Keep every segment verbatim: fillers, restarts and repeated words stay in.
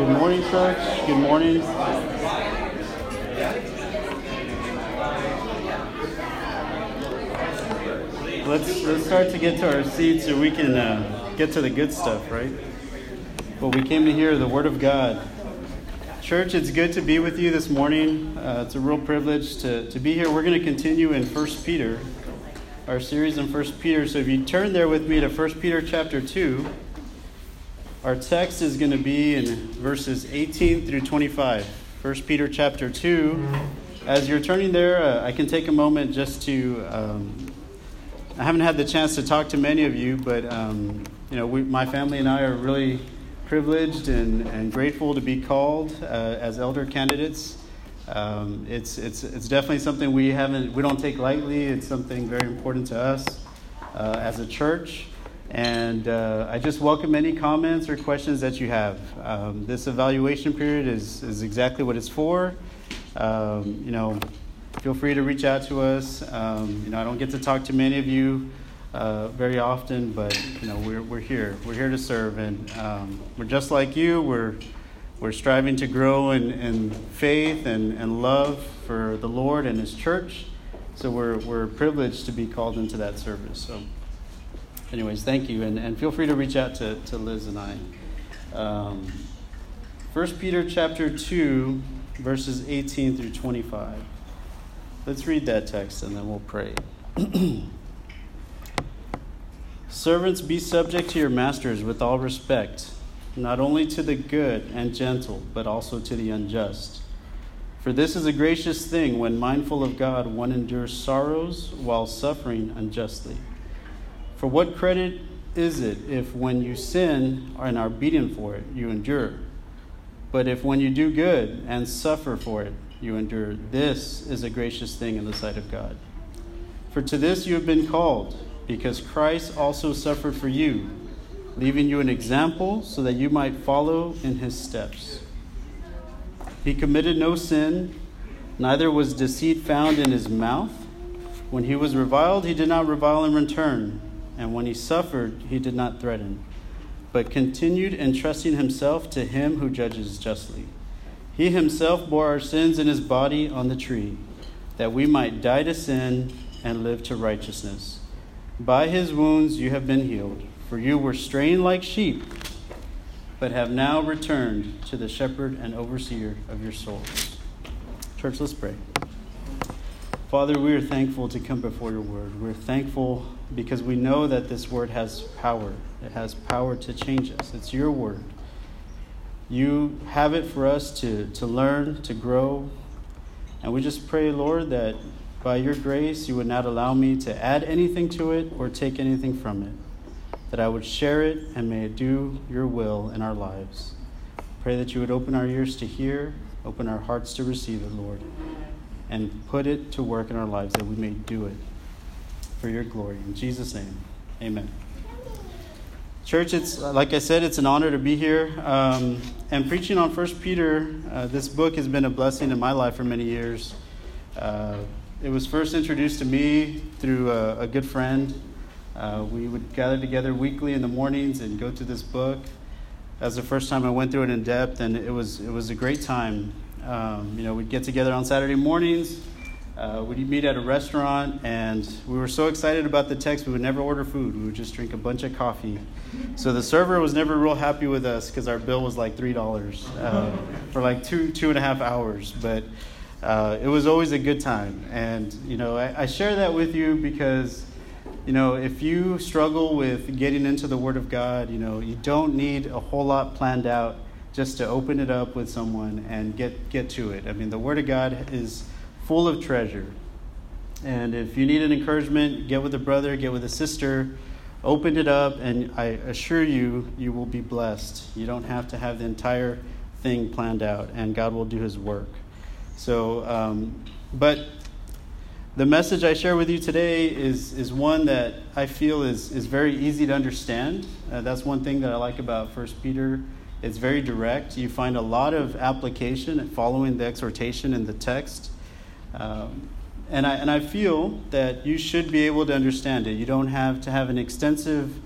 Good morning, church. Good morning. Let's let's start to get to our seats so we can uh, get to the good stuff, right? Well, we came to hear the Word of God. Church, it's good to be with you this morning. Uh, it's a real privilege to, to be here. We're going to continue in First Peter, our series in First Peter. So if you turn there with me to First Peter chapter two, our text is going to be in verses eighteen through twenty-five. First Peter chapter two. As you're turning there, uh, I can take a moment just to... Um, I haven't had the chance to talk to many of you, but um, you know, we, my family and I are really privileged and, and grateful to be called uh, as elder candidates. Um, it's it's it's definitely something we haven't we don't take lightly. It's something very important to us uh, as a church. And uh, I just welcome any comments or questions that you have. Um, this evaluation period is is exactly what it's for. Um, you know. Feel free to reach out to us. Um, you know, I don't get to talk to many of you uh, very often, but you know, we're we're here. We're here to serve, and um, we're just like you. We're we're striving to grow in, in faith and, and love for the Lord and His church. So we're we're privileged to be called into that service. So, anyways, thank you, and, and feel free to reach out to, to Liz and I. Um, First Peter chapter two, verses eighteen through twenty-five. Let's read that text and then we'll pray. Servants, be subject to your masters with all respect, not only to the good and gentle, but also to the unjust. For this is a gracious thing when, mindful of God, one endures sorrows while suffering unjustly. For what credit is it if when you sin and are beaten for it, you endure? But if when you do good and suffer for it, you endure, this is a gracious thing in the sight of God. For to this you have been called, because Christ also suffered for you, leaving you an example so that you might follow in his steps. He committed no sin, neither was deceit found in his mouth. When he was reviled, he did not revile in return, and when he suffered, he did not threaten, but continued entrusting himself to him who judges justly. He himself bore our sins in his body on the tree, that we might die to sin and live to righteousness. By his wounds you have been healed, for you were straying like sheep, but have now returned to the shepherd and overseer of your souls. Church, let's pray. Father, we are thankful to come before your word. We're thankful because we know that this word has power. It has power to change us. It's your word. You have it for us to, to learn, to grow. And we just pray, Lord, that by your grace, you would not allow me to add anything to it or take anything from it. That I would share it and may it do your will in our lives. Pray that you would open our ears to hear, open our hearts to receive it, Lord, and put it to work in our lives that we may do it for your glory. In Jesus' name, amen. Church, it's like I said, it's an honor to be here. Um, and preaching on First Peter, uh, this book has been a blessing in my life for many years. Uh, it was first introduced to me through a, a good friend. Uh, we would gather together weekly in the mornings and go through this book. That was the first time I went through it in depth, and it was it was a great time. Um, you know, we'd get together on Saturday mornings. Uh, we'd meet at a restaurant, and we were so excited about the text, we would never order food. We would just drink a bunch of coffee. So the server was never real happy with us because our bill was like three dollars uh, for like two, two and a half hours. But uh, it was always a good time. And, you know, I, I share that with you because, you know, if you struggle with getting into the Word of God, you know, you don't need a whole lot planned out just to open it up with someone and get, get to it. I mean, the Word of God is full of treasure. And if you need an encouragement, get with a brother, get with a sister, open it up, and I assure you, you will be blessed. You don't have to have the entire thing planned out, and God will do his work. So, um, but the message I share with you today is is one that I feel is, is very easy to understand. Uh, that's one thing that I like about First Peter. It's very direct. You find a lot of application following the exhortation in the text. Um, and I and I feel that you should be able to understand it. You don't have to have an extensive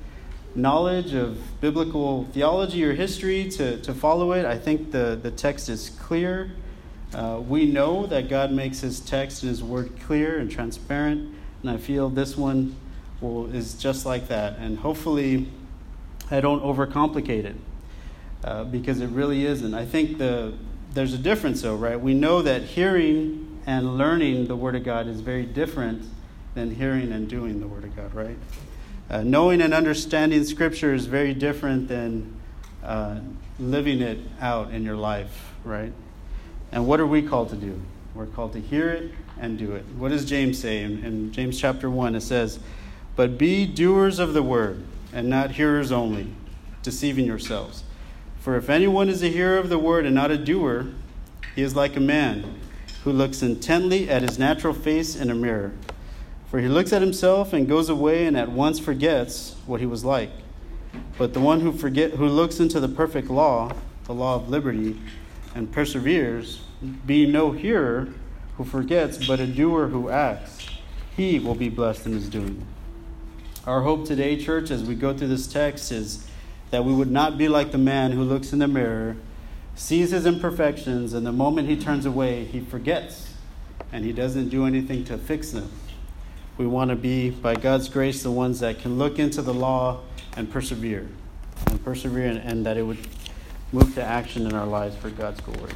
knowledge of biblical theology or history to, to follow it. I think the, the text is clear. Uh, we know that God makes his text and his word clear and transparent, and I feel this one will, is just like that. And hopefully I don't overcomplicate it, uh, because it really isn't. I think the there's a difference though, right? We know that hearing and learning the Word of God is very different than hearing and doing the Word of God, right? Uh, knowing and understanding Scripture is very different than uh, living it out in your life, right? And what are we called to do? We're called to hear it and do it. What does James say? In, in James chapter one, it says, "But be doers of the word, and not hearers only, deceiving yourselves. For if anyone is a hearer of the word and not a doer, he is like a man who looks intently at his natural face in a mirror. For he looks at himself and goes away and at once forgets what he was like. But the one who forget who looks into the perfect law, the law of liberty, and perseveres, being no hearer who forgets, but a doer who acts, he will be blessed in his doing." Our hope today, church, as we go through this text, is that we would not be like the man who looks in the mirror, sees his imperfections, and the moment he turns away, he forgets, and he doesn't do anything to fix them. We want to be, by God's grace, the ones that can look into the law and persevere, and persevere, and, and that it would move to action in our lives for God's glory.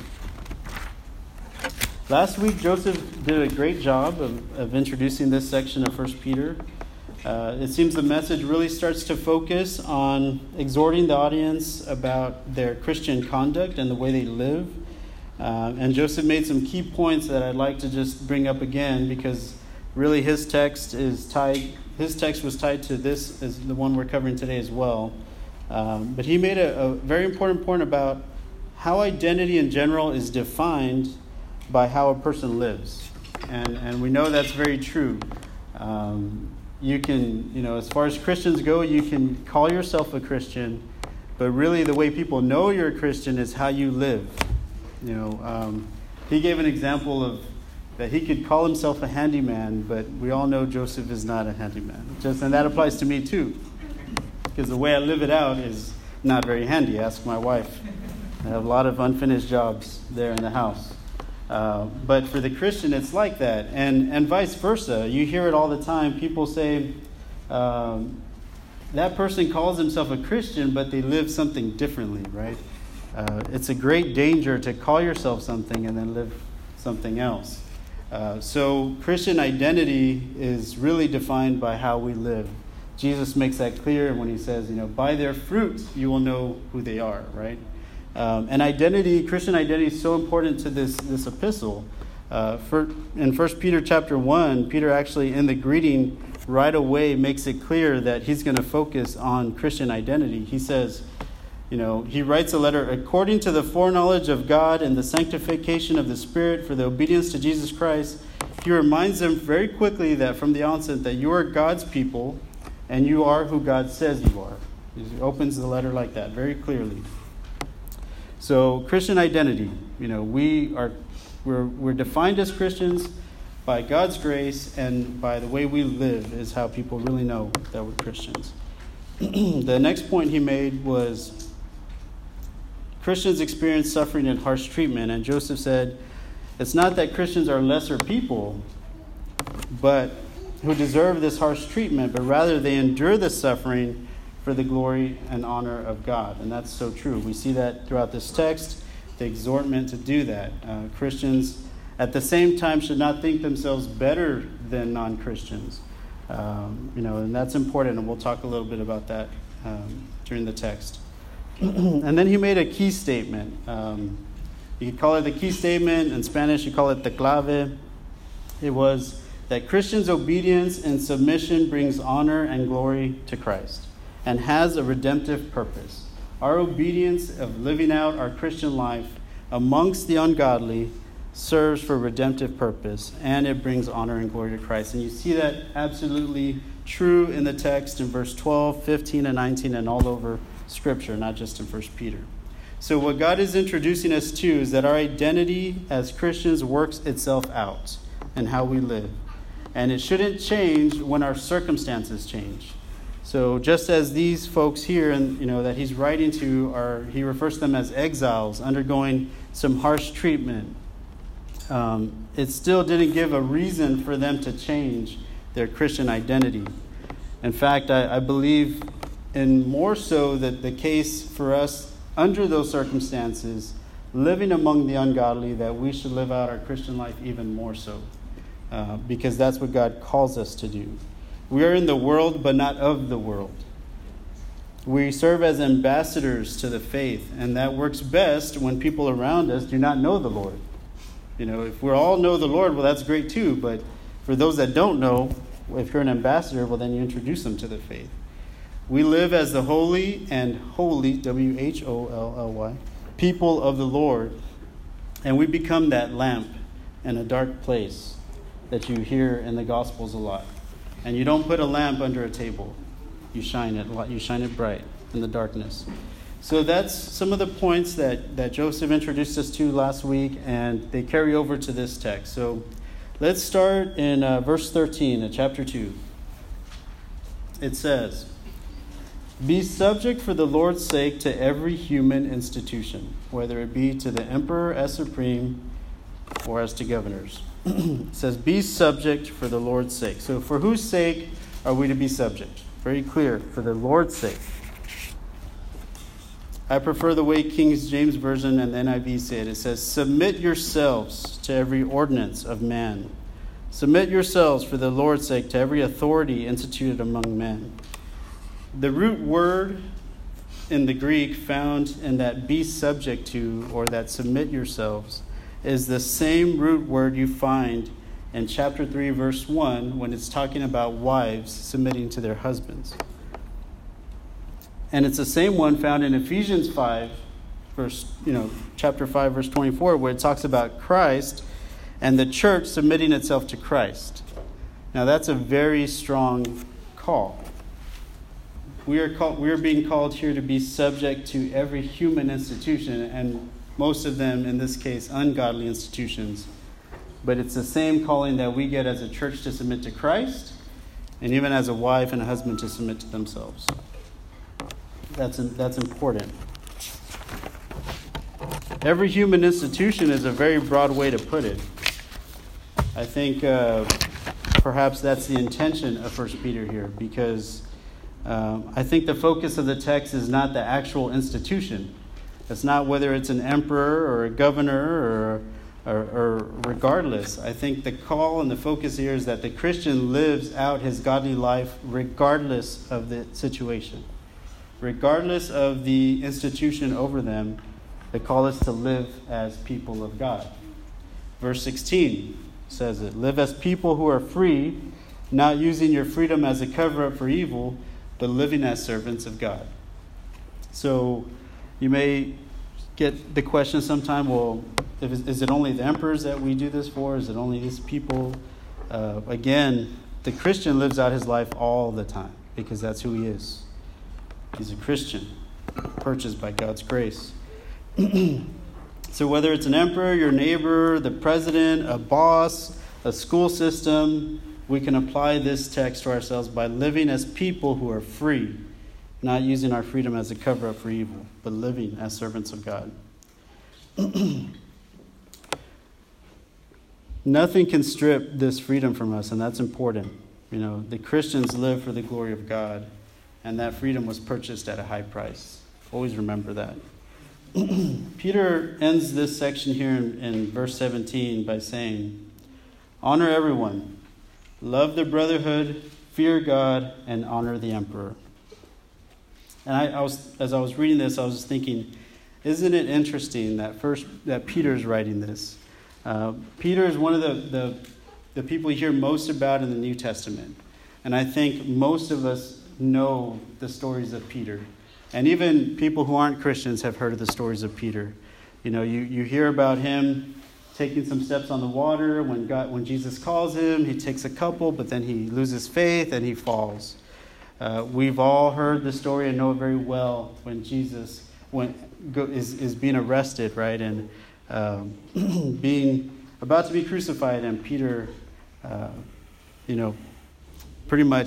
Last week, Joseph did a great job of, of introducing this section of First Peter. Uh, it seems the message really starts to focus on exhorting the audience about their Christian conduct and the way they live. Uh, and Joseph made some key points that I'd like to just bring up again, because really his text is tied. His text was tied to this, as the one we're covering today as well. Um, but he made a, a very important point about how identity in general is defined by how a person lives. And and we know that's very true. Um, you can, you know, as far as Christians go, you can call yourself a Christian, but really the way people know you're a Christian is how you live. You know, um, he gave an example of that he could call himself a handyman, but we all know Joseph is not a handyman. Just, and that applies to me too, because the way I live it out is not very handy. Ask my wife. I have a lot of unfinished jobs there in the house. Uh, but for the Christian, it's like that, and and vice versa. You hear it all the time. People say, um, that person calls himself a Christian, but they live something differently, right? Uh, it's a great danger to call yourself something and then live something else. Uh, so Christian identity is really defined by how we live. Jesus makes that clear when he says, you know, by their fruits you will know who they are, right? Um, and identity, Christian identity, is so important to this this epistle. Uh, for, in First Peter chapter one, Peter actually in the greeting right away makes it clear that he's going to focus on Christian identity. He says, you know, he writes a letter, according to the foreknowledge of God and the sanctification of the Spirit for the obedience to Jesus Christ. He reminds them very quickly that from the onset that you are God's people and you are who God says you are. He opens the letter like that very clearly. So Christian identity, you know, we are we're we're defined as Christians by God's grace, and by the way we live is how people really know that we're Christians. The next point he made was Christians experience suffering and harsh treatment, and Joseph said it's not that Christians are lesser people, but who deserve this harsh treatment, but rather they endure the suffering for the glory and honor of God. And that's so true. We see that throughout this text, the exhortment to do that. Uh, Christians, at the same time, should not think themselves better than non-Christians. Um, you know, and that's important, and we'll talk a little bit about that um, during the text. And then he made a key statement. Um, you could call it the key statement. In Spanish, you call it the clave. It was that Christians' obedience and submission brings honor and glory to Christ and has a redemptive purpose. Our obedience of living out our Christian life amongst the ungodly serves for redemptive purpose, and it brings honor and glory to Christ. And you see that absolutely true in the text in verse twelve, fifteen, and nineteen, and all over Scripture, not just in First Peter. So what God is introducing us to is that our identity as Christians works itself out in how we live. And it shouldn't change when our circumstances change. So just as these folks here, and you know that he's writing to, are he refers to them as exiles undergoing some harsh treatment. Um, it still didn't give a reason for them to change their Christian identity. In fact, I, I believe, and more so that the case for us under those circumstances, living among the ungodly, that we should live out our Christian life even more so, uh, because that's what God calls us to do. We are in the world, but not of the world. We serve as ambassadors to the faith, and that works best when people around us do not know the Lord. You know, if we all know the Lord, well, that's great too. But for those that don't know, if you're an ambassador, well, then you introduce them to the faith. We live as the holy and holy, W H O L L Y, people of the Lord. And we become that lamp in a dark place that you hear in the Gospels a lot. And you don't put a lamp under a table. You shine it, you shine it bright in the darkness. So that's some of the points that, that Joseph introduced us to last week, and they carry over to this text. So let's start in uh, verse thirteen of chapter two. It says, "Be subject for the Lord's sake to every human institution, whether it be to the emperor as supreme or as to governors." It says, "Be subject for the Lord's sake." So for whose sake are we to be subject? Very clear, for the Lord's sake. I prefer the way King James Version and the N I V say it. It says, "Submit yourselves to every ordinance of man. Submit yourselves for the Lord's sake to every authority instituted among men." The root word in the Greek found in that "be subject to" or that "submit yourselves" is the same root word you find in chapter three, verse one, when it's talking about wives submitting to their husbands. And it's the same one found in Ephesians five, verse, you know, chapter five, verse twenty-four, where it talks about Christ and the church submitting itself to Christ. Now that's a very strong call. We are called, we are being called here to be subject to every human institution, and most of them, in this case, ungodly institutions. But it's the same calling that we get as a church to submit to Christ, and even as a wife and a husband to submit to themselves. That's that's important. Every human institution is a very broad way to put it. I think uh, perhaps that's the intention of First Peter here, because um, I think the focus of the text is not the actual institution. It's not whether it's an emperor or a governor or, or, or regardless. I think the call and the focus here is that the Christian lives out his godly life regardless of the situation. Regardless of the institution over them, the call is to live as people of God. Verse sixteen says it, "Live as people who are free, not using your freedom as a cover-up for evil, but living as servants of God." So you may get the question sometime, well, if, is it only the emperors that we do this for? Is it only these people? Uh, again, the Christian lives out his life all the time because that's who he is. He's a Christian, purchased by God's grace. So whether it's an emperor, your neighbor, the president, a boss, a school system, we can apply this text to ourselves by living as people who are free, not using our freedom as a cover-up for evil, but living as servants of God. Nothing can strip this freedom from us, and that's important. You know, the Christians live for the glory of God, and that freedom was purchased at a high price. Always remember that. Peter ends this section here in, in verse seventeen by saying, "Honor everyone, love the brotherhood, fear God, and honor the emperor." And I, I was, as I was reading this, I was just thinking, isn't it interesting that first that Peter's writing this? Uh, Peter is one of the, the the people you hear most about in the New Testament, and I think most of us know the stories of Peter. And even people who aren't Christians have heard of the stories of Peter. You know, you, you hear about him taking some steps on the water. When God, when Jesus calls him, he takes a couple, but then he loses faith and he falls. Uh, we've all heard the story and know it very well when Jesus when, go, is, is being arrested, right? And um, being about to be crucified, and Peter, uh, you know, pretty much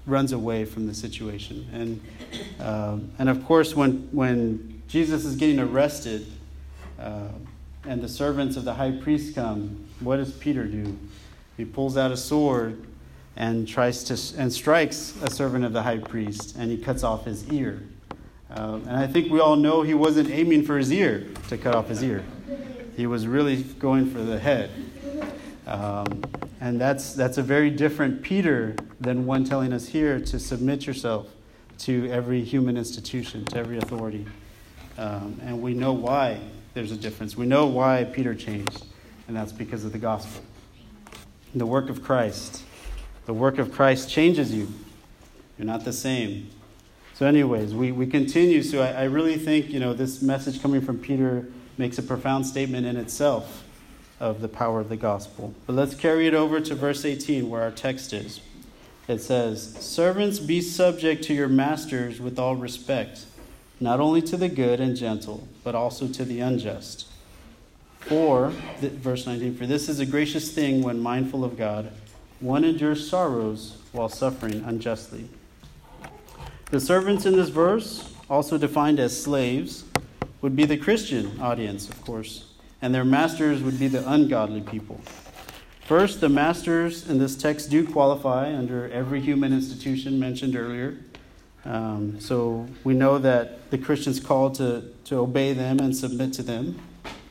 runs away from the situation. And um, and of course, when when Jesus is getting arrested, uh, and the servants of the high priest come, what does Peter do? He pulls out a sword and tries to and strikes a servant of the high priest, and he cuts off his ear. Um, and I think we all know he wasn't aiming for his ear to cut off his ear. He was really going for the head. Um, and that's that's a very different Peter than one telling us here to submit yourself to every human institution, to every authority. Um, and we know why there's a difference. We know why Peter changed, and that's because of the gospel. The work of Christ. The work of Christ changes you. You're not the same. So anyways, we, we continue. So I, I really think, you know, this message coming from Peter makes a profound statement in itself of the power of the gospel. But let's carry it over to verse eighteen, where our text is. It says, "Servants, be subject to your masters with all respect, not only to the good and gentle, but also to the unjust. For," verse nineteen, "for this is a gracious thing when mindful of God, one endures sorrows while suffering unjustly." The servants in this verse, also defined as slaves, would be the Christian audience, of course, and their masters would be the ungodly people. First, the masters in this text do qualify under every human institution mentioned earlier. Um, so we know that the Christian's called to, to obey them and submit to them.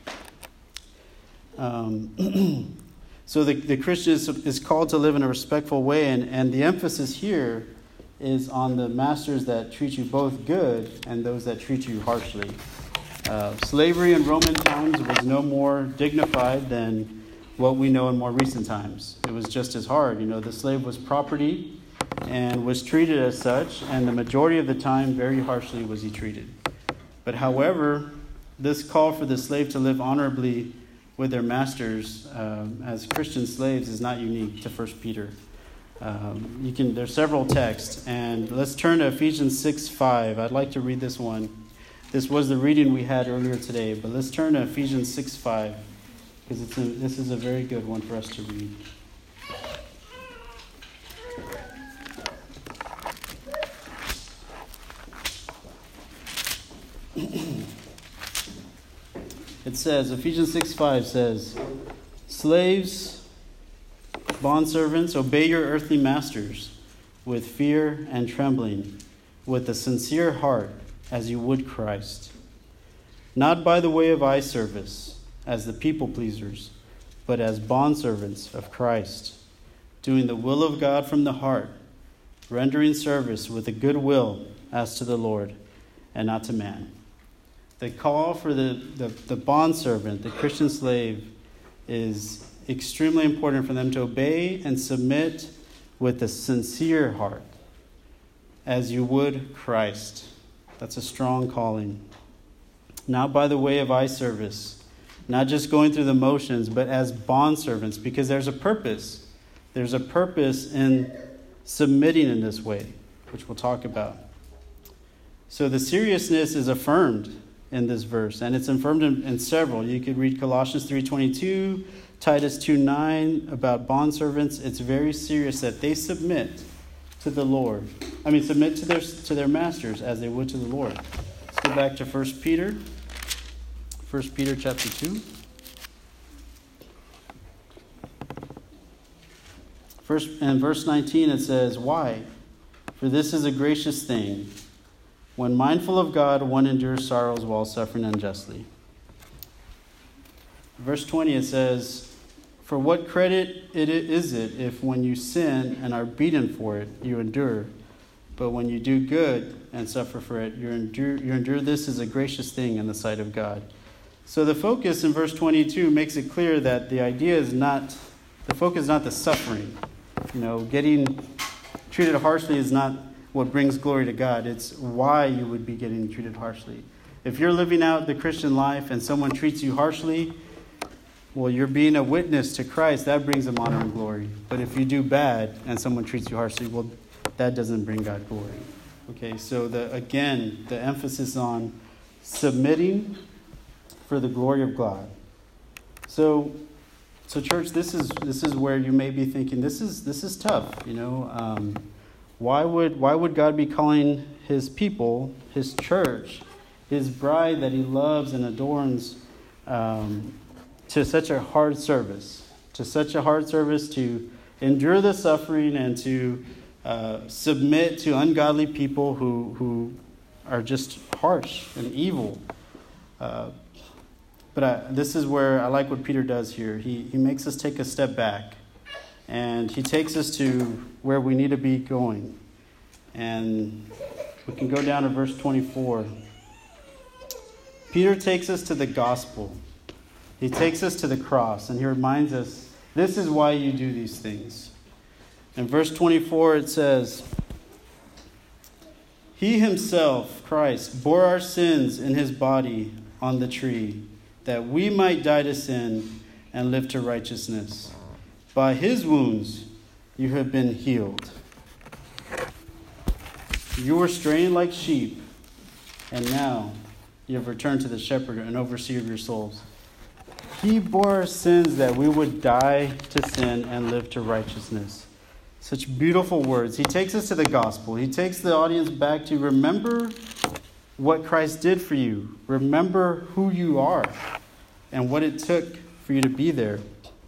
Um, so the, the Christian is, is called to live in a respectful way, and, and the emphasis here is on the masters that treat you both good and those that treat you harshly. Uh, slavery in Roman times was no more dignified than what we know in more recent times. It was just as hard. You know, the slave was property and was treated as such, and the majority of the time, very harshly was he treated. But however, this call for the slave to live honorably with their masters um, as Christian slaves is not unique to First Peter. Um, you can. There's several texts, and let's turn to Ephesians six five. I'd like to read this one. This was the reading we had earlier today, but let's turn to Ephesians six five, because it's a, this is a very good one for us to read. It says, Ephesians six five says, "Slaves, bondservants, obey your earthly masters with fear and trembling, with a sincere heart, as you would Christ. Not by the way of eye service, as the people pleasers, but as bondservants of Christ, doing the will of God from the heart, rendering service with a good will as to the Lord and not to man." The call for the, the, the bondservant, the Christian slave, is extremely important for them to obey and submit with a sincere heart, as you would Christ. That's a strong calling. Not by the way of eye service, not just going through the motions, but as bondservants, because there's a purpose. There's a purpose in submitting in this way, which we'll talk about. So the seriousness is affirmed in this verse, and it's affirmed in, in several. You could read Colossians three twenty-two, Titus two nine about bondservants. It's very serious that they submit to the Lord. I mean, submit to their to their masters as they would to the Lord. Let's go back to First Peter. First Peter chapter two. First, and verse nineteen, it says, "Why? For this is a gracious thing. When mindful of God, one endures sorrows while suffering unjustly." Verse twenty, it says, "For what credit it is it if when you sin and are beaten for it, you endure? But when you do good and suffer for it, you endure, you endure this is a gracious thing in the sight of God." So the focus in verse twenty-two makes it clear that the idea is not, the focus is not the suffering. You know, getting treated harshly is not what brings glory to God. It's why you would be getting treated harshly. If you're living out the Christian life and someone treats you harshly, well, you're being a witness to Christ. That brings him honor and glory. But if you do bad and someone treats you harshly, well, that doesn't bring God glory. Okay, so the again, the emphasis on submitting for the glory of God. So, so church, this is this is where you may be thinking, this is this is tough. You know, um, Why would, why would God be calling his people, his church, his bride that he loves and adorns, um, to such a hard service, to such a hard service to endure the suffering and to uh, submit to ungodly people who, who are just harsh and evil? Uh, but I, this is where I like what Peter does here. He, he makes us take a step back, and he takes us to where we need to be going. And we can go down to verse twenty-four. Peter takes us to the gospel. He takes us to the cross, and he reminds us, this is why you do these things. In verse twenty-four it says, He himself, Christ, bore our sins in his body on the tree, that we might die to sin and live to righteousness. By his wounds you have been healed. You were straying like sheep, and now you have returned to the shepherd and overseer of your souls. He bore our sins that we would die to sin and live to righteousness. Such beautiful words. He takes us to the gospel. He takes the audience back to remember what Christ did for you. Remember who you are and what it took for you to be there.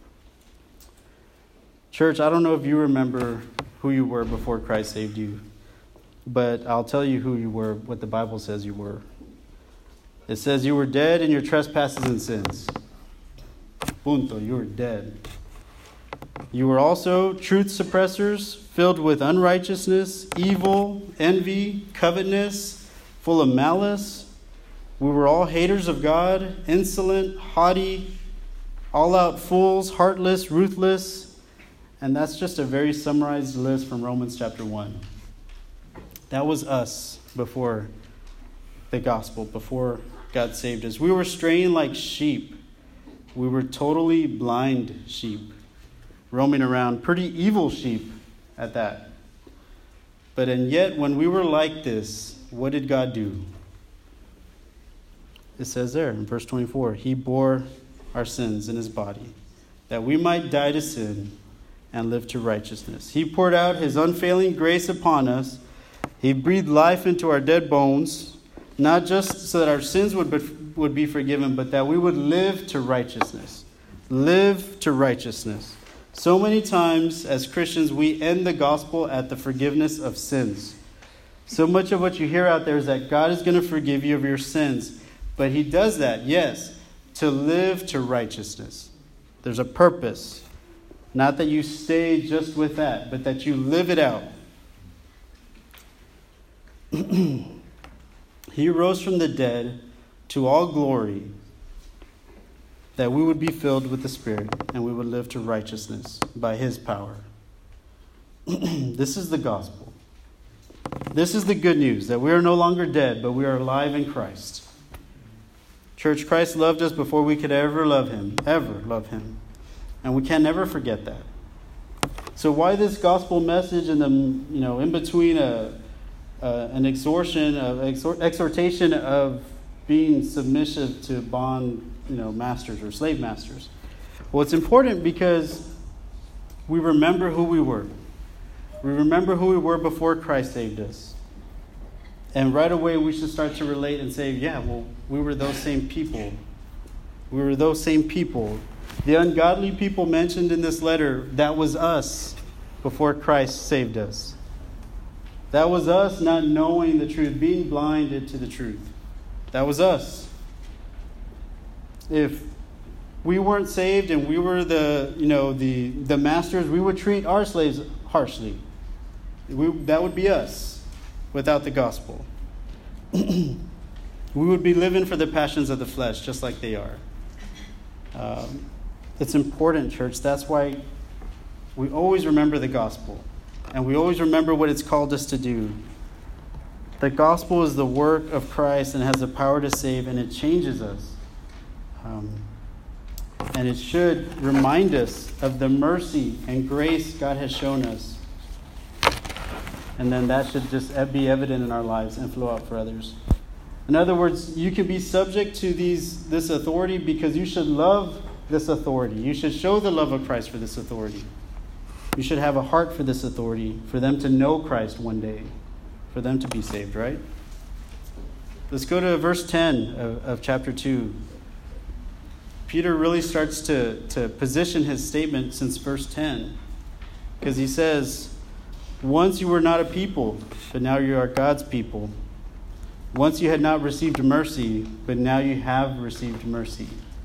Church, I don't know if you remember who you were before Christ saved you, but I'll tell you who you were, what the Bible says you were. It says you were dead in your trespasses and sins. Punto, you were dead. You were also truth suppressors, filled with unrighteousness, evil, envy, covetousness, full of malice. We were all haters of God, insolent, haughty, all-out fools, heartless, ruthless. And that's just a very summarized list from Romans chapter one. That was us before the gospel, before God saved us. We were straying like sheep. We were totally blind sheep, roaming around, pretty evil sheep at that. But and yet, when we were like this, what did God do? It says there in verse twenty-four, He bore our sins in his body, that we might die to sin and live to righteousness. He poured out his unfailing grace upon us. He breathed life into our dead bones, not just so that our sins would be, would be forgiven, but that we would live to righteousness. Live to righteousness. So many times as Christians, we end the gospel at the forgiveness of sins. So much of what you hear out there is that God is going to forgive you of your sins. But he does that, yes, to live to righteousness. There's a purpose. Not that you stay just with that, but that you live it out. He rose from the dead to all glory, that we would be filled with the Spirit and we would live to righteousness by his power. This is the gospel. This is the good news, that we are no longer dead, but we are alive in Christ. Church, Christ loved us before we could ever love him, ever love him. And we can never forget that. So why this gospel message in the, you know, in between a, uh, an exhortation of exhort, exhortation of being submissive to bond, you know, masters or slave masters? Well, it's important because we remember who we were. We remember who we were before Christ saved us. And right away we should start to relate and say, yeah, well, we were those same people. We were those same people. The ungodly people mentioned in this letter, that was us before Christ saved us. That was us not knowing the truth, being blinded to the truth. That was us. If we weren't saved and we were the, you know, the, the masters, we would treat our slaves harshly. We, that would be us without the gospel. We would be living for the passions of the flesh, just like they are. Um, it's important, church. That's why we always remember the gospel. And we always remember what it's called us to do. The gospel is the work of Christ and has the power to save, and it changes us. Um, and it should remind us of the mercy and grace God has shown us. And then that should just be evident in our lives and flow out for others. In other words, you can be subject to these this authority because you should love this authority. You should show the love of Christ for this authority. You should have a heart for this authority, for them to know Christ one day, for them to be saved, right? Let's go to verse ten of, of chapter two. Peter really starts to, to position his statement since verse ten, because he says, once you were not a people, but now you are God's people. Once you had not received mercy, but now you have received mercy.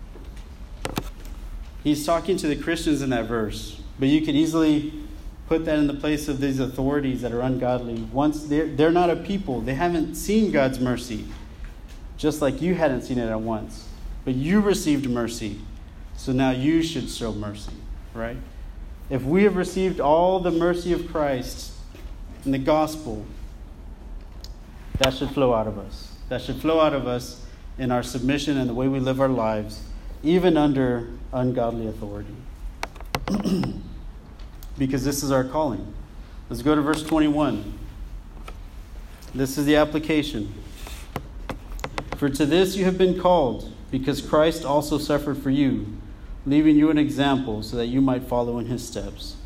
He's talking to the Christians in that verse. But you could easily put that in the place of these authorities that are ungodly. Once they're, they're not a people, they haven't seen God's mercy, just like you hadn't seen it at once. But you received mercy, so now you should show mercy, right? If we have received all the mercy of Christ in the gospel, that should flow out of us. That should flow out of us in our submission and the way we live our lives, even under ungodly authority. Because this is our calling. Let's go to verse twenty-one. This is the application. For to this you have been called, because Christ also suffered for you, leaving you an example so that you might follow in his steps.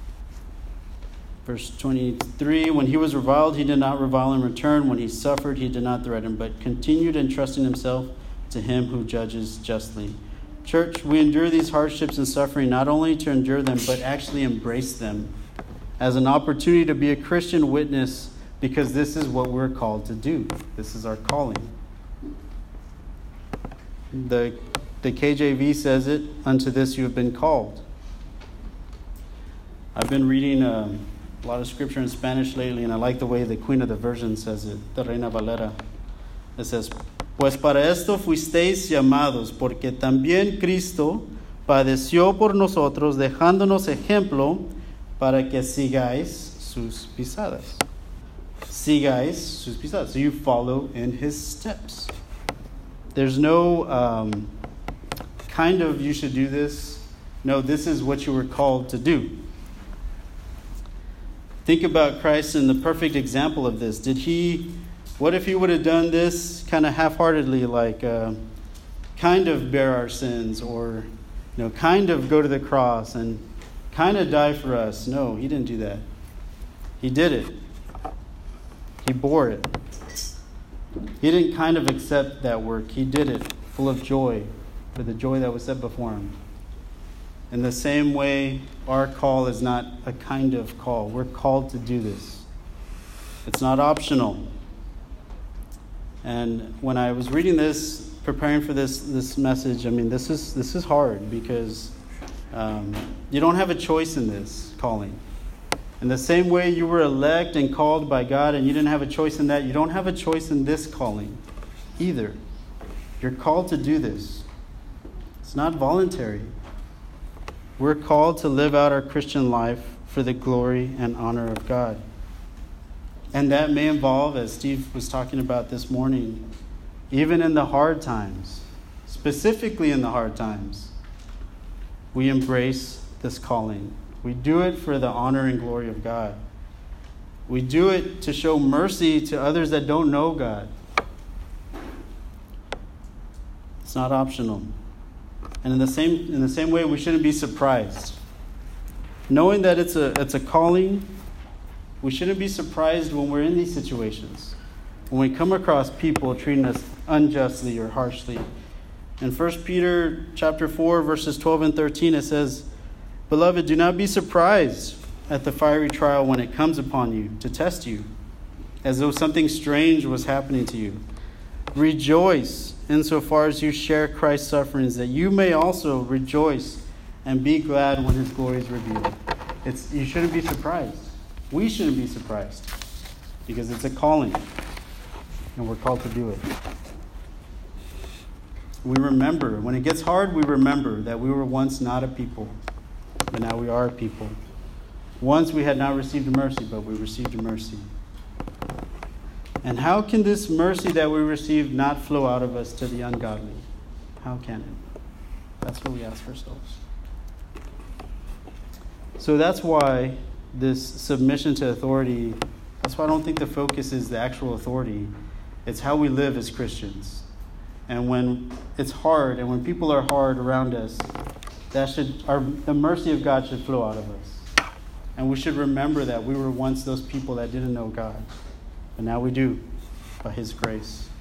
Verse twenty-three, when he was reviled, he did not revile in return. When he suffered, he did not threaten, but continued entrusting himself to him who judges justly. Church, we endure these hardships and suffering not only to endure them, but actually embrace them as an opportunity to be a Christian witness, because this is what we're called to do. This is our calling. The, the K J V says it, unto this you have been called. I've been reading um, a lot of scripture in Spanish lately, and I like the way the Queen of the Version says it, the Reina Valera. It says, pues para esto fuisteis llamados, porque también Cristo padeció por nosotros, dejándonos ejemplo para que sigáis sus pisadas. Sigáis sus pisadas. So you follow in his steps. There's no um, kind of you should do this. No, this is what you were called to do. Think about Christ in the perfect example of this. Did he, what if he would have done this kind of half-heartedly, like uh, kind of bear our sins, or you know, kind of go to the cross and kind of die for us? No, he didn't do that. He did it. He bore it. He didn't kind of accept that work. He did it full of joy, for the joy that was set before him. In the same way, our call is not a kind of call. We're called to do this. It's not optional. And when I was reading this, preparing for this this message, I mean, this is this is hard, because um, you don't have a choice in this calling. In the same way you were elect and called by God and you didn't have a choice in that, you don't have a choice in this calling either. You're called to do this. It's not voluntary. We're called to live out our Christian life for the glory and honor of God. And that may involve, as Steve was talking about this morning, even in the hard times, specifically in the hard times, we embrace this calling. We do it for the honor and glory of God. We do it to show mercy to others that don't know God. It's not optional. And in the same in the same way, we shouldn't be surprised. Knowing that it's a it's a calling, we shouldn't be surprised when we're in these situations, when we come across people treating us unjustly or harshly. In First Peter chapter four, verses twelve and thirteen, it says, "Beloved, do not be surprised at the fiery trial when it comes upon you to test you, as though something strange was happening to you. Rejoice insofar as you share Christ's sufferings, that you may also rejoice and be glad when his glory is revealed." It's, you shouldn't be surprised. We shouldn't be surprised, because it's a calling, and we're called to do it. We remember, when it gets hard, we remember that we were once not a people, but now we are a people. Once we had not received mercy, but we received mercy. And how can this mercy that we receive not flow out of us to the ungodly? How can it? That's what we ask ourselves. So that's why this submission to authority, that's why I don't think the focus is the actual authority. It's how we live as Christians. And when it's hard, and when people are hard around us, that should our the mercy of God should flow out of us. And we should remember that we were once those people that didn't know God. But now we do, by his grace.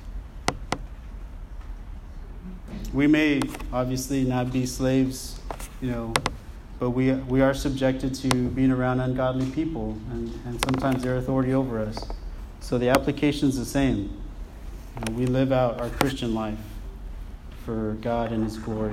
We may obviously not be slaves, you know, but we we are subjected to being around ungodly people, and, and sometimes their authority over us. So the application is the same. You know, we live out our Christian life for God and his glory.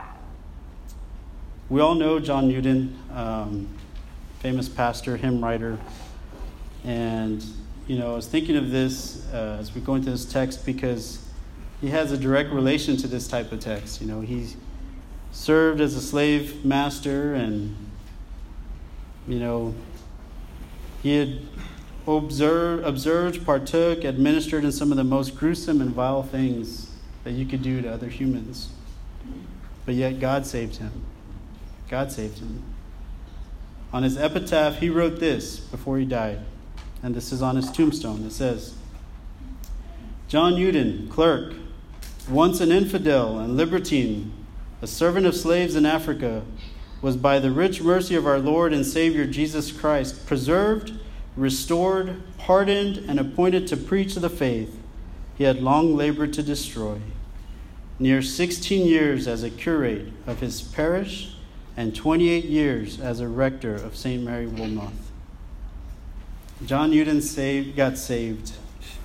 We all know John Newton, um, famous pastor, hymn writer. And, you know, I was thinking of this uh, as we go into this text because he has a direct relation to this type of text. You know, he served as a slave master, and, you know, he had observed, observed, partook, administered in some of the most gruesome and vile things that you could do to other humans. But yet God saved him. God saved him. On his epitaph, he wrote this before he died. And this is on his tombstone. It says, John Newton, clerk, once an infidel and libertine, a servant of slaves in Africa, was by the rich mercy of our Lord and Savior Jesus Christ preserved, restored, pardoned, and appointed to preach the faith he had long labored to destroy. Near sixteen years as a curate of his parish and twenty-eight years as a rector of Saint Mary Woolnoth. John Newton saved, got saved.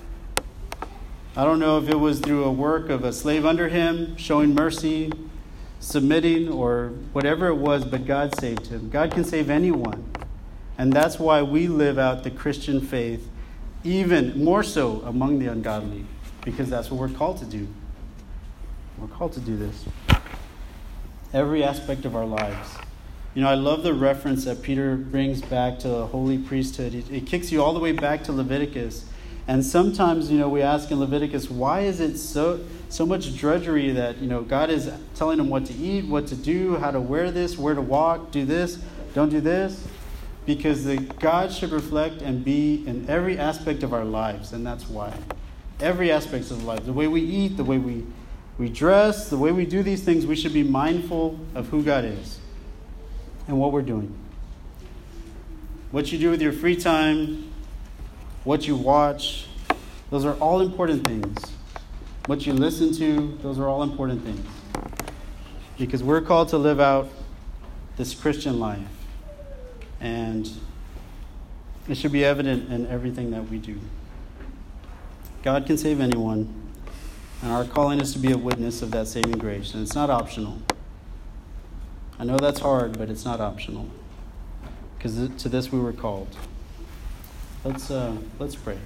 I don't know if it was through a work of a slave under him, showing mercy, submitting, or whatever it was, but God saved him. God can save anyone. And that's why we live out the Christian faith even more so among the ungodly, because that's what we're called to do. We're called to do this. Every aspect of our lives. You know, I love the reference that Peter brings back to the holy priesthood. It, it kicks you all the way back to Leviticus. And sometimes, you know, we ask in Leviticus, why is it so so much drudgery that, you know, God is telling them what to eat, what to do, how to wear this, where to walk, do this, don't do this? Because the God should reflect and be in every aspect of our lives, and that's why. Every aspect of life. The way we eat, the way we, we dress, the way we do these things, we should be mindful of who God is and what we're doing. What you do with your free time, what you watch, those are all important things. What you listen to, those are all important things. Because we're called to live out this Christian life. And it should be evident in everything that we do. God can save anyone. And our calling is to be a witness of that saving grace. And it's not optional. I know that's hard, but it's not optional. Because to this we were called. Let's uh, let's pray.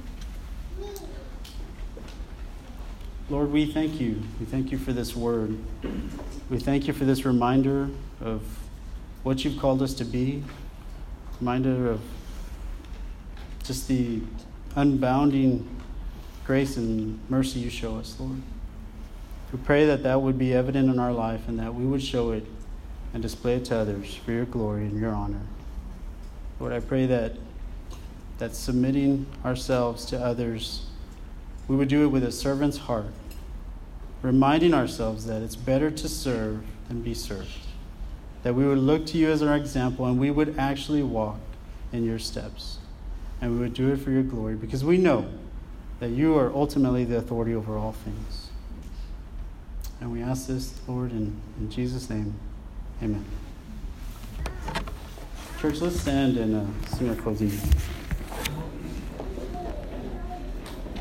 Lord, we thank you. We thank you for this word. We thank you for this reminder of what you've called us to be. Reminder of just the unbounding grace and mercy you show us, Lord. We pray that that would be evident in our life and that we would show it and display it to others for your glory and your honor. Lord, I pray that that submitting ourselves to others, we would do it with a servant's heart, reminding ourselves that it's better to serve than be served. That we would look to you as our example and we would actually walk in your steps. And we would do it for your glory because we know that you are ultimately the authority over all things. And we ask this, Lord, in, in Jesus' name, amen. Church, let's stand and uh, sing our closing.